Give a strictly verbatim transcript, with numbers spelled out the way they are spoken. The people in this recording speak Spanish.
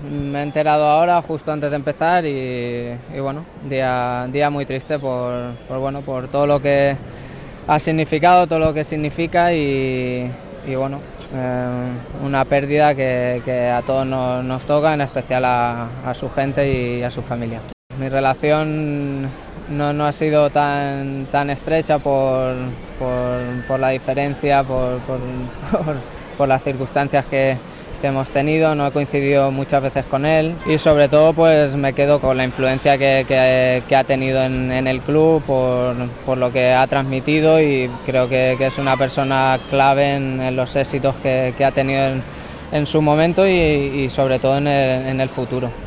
me he enterado ahora, justo antes de empezar, y, y bueno, día, día muy triste por, por, bueno, por todo lo que ha significado, todo lo que significa y, y bueno, eh, una pérdida que, que a todos nos, nos toca, en especial a, a su gente y a su familia. Mi relación no, no ha sido tan, tan estrecha por, por, por la diferencia, por, por, por, por las circunstancias que, que hemos tenido. No he coincidido muchas veces con él y sobre todo pues me quedo con la influencia que, que, que ha tenido en, en el club, por, por lo que ha transmitido, y creo que, que es una persona clave en, en los éxitos que, que ha tenido en, en su momento y, y sobre todo en el, en el futuro.